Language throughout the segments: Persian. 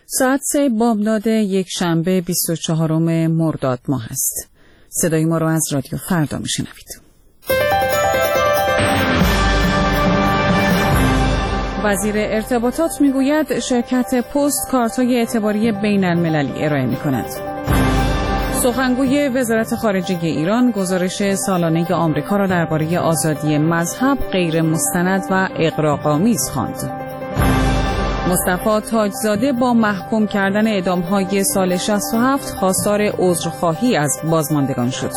ساعت 3 بامداد یک شنبه 24 مرداد ماه است. صدای ما را از رادیو فردا میشنوید. وزیر ارتباطات میگوید شرکت پست کارت‌های اعتباری بین‌المللی ارائه می‌کند. سخنگوی وزارت خارجه ایران گزارش سالانه آمریکا را درباره آزادی مذهب غیر مستند و اغراق‌آمیز خواند. مصطفی تاجزاده با محکوم کردن اعدام‌های سال 67 خواستار عذرخواهی از بازماندگان شد.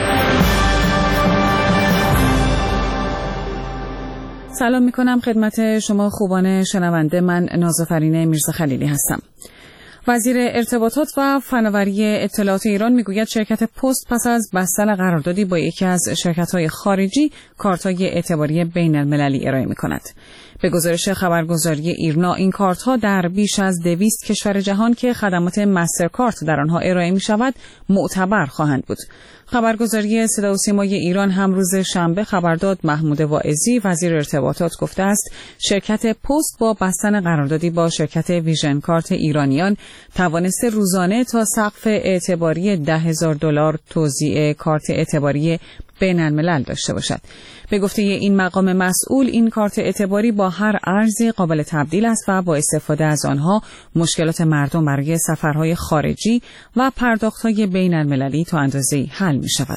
سلام می‌کنم خدمت شما خوبان شنونده. من نازافرین میرزاخلیلی هستم. وزیر ارتباطات و فناوری اطلاعات ایران میگوید شرکت پست پس از بستن قراردادی با یکی از شرکت‌های خارجی کارت‌های اعتباری بین‌المللی ارائه می‌کند. به گزارش خبرگزاری ایرنا این کارت‌ها در بیش از 200 کشور جهان که خدمات مسترکارت در آنها ارائه می‌شود معتبر خواهند بود. خبرگزاری صدا و سیمای ایران هم روز شنبه خبر داد محمود واعظی وزیر ارتباطات گفته است شرکت پست با بستن قراردادی با شرکت ویژن کارت ایرانیان توانسته روزانه تا سقف اعتباری $10,000 توزیع کارت اعتباری بین الملل داشته باشد. به گفته این مقام مسئول این کارت اعتباری با هر ارزی قابل تبدیل است و با استفاده از آنها مشکلات مردم برای سفرهای خارجی و پرداخت‌های بین المللی تا اندازه‌ای حل می شود.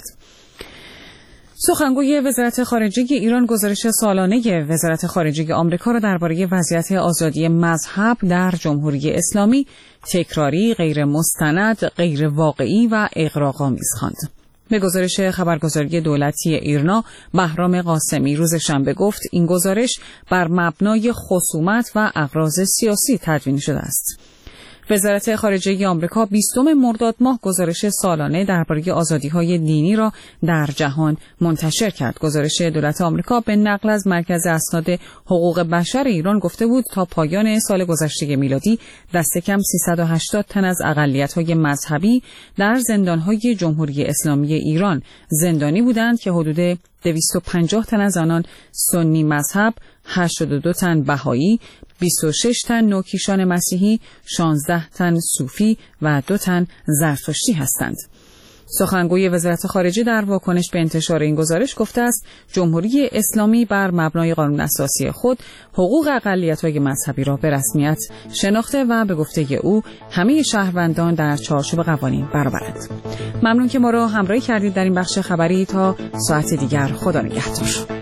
سخنگوی وزارت خارجه ایران گزارش سالانه وزارت خارجه آمریکا را درباره وضعیت آزادی مذهب در جمهوری اسلامی تکراری، غیر مستند، غیر واقعی و اغراق‌آمیز خواند. به گزارش خبرگزاری دولتی ایرنا بهرام قاسمی روز شنبه گفت این گزارش بر مبنای خصومت و اغراض سیاسی تدوین شده است. وزارت خارجه آمریکا 20 مرداد ماه گزارش سالانه درباره آزادی‌های دینی را در جهان منتشر کرد. گزارش دولت آمریکا به نقل از مرکز اسناد حقوق بشر ایران گفته بود تا پایان سال گذشته میلادی دست کم 380 تن از اقلیت‌های مذهبی در زندان‌های جمهوری اسلامی ایران زندانی بودند که حدود 250 تن از آنان سنی مذهب، 82 تن بهایی، 26 تن نوکیشان مسیحی، 16 تن صوفی و 2 تن زرتشتی هستند. سخنگوی وزارت خارجه در واکنش به انتشار این گزارش گفته است جمهوری اسلامی بر مبنای قانون اساسی خود حقوق اقلیت‌های مذهبی را به رسمیت شناخته و به گفته او همه شهروندان در چارچوب قوانین برابرند. ممنون که ما را همراهی کردید در این بخش خبری. تا ساعت دیگر خدا نگهدار.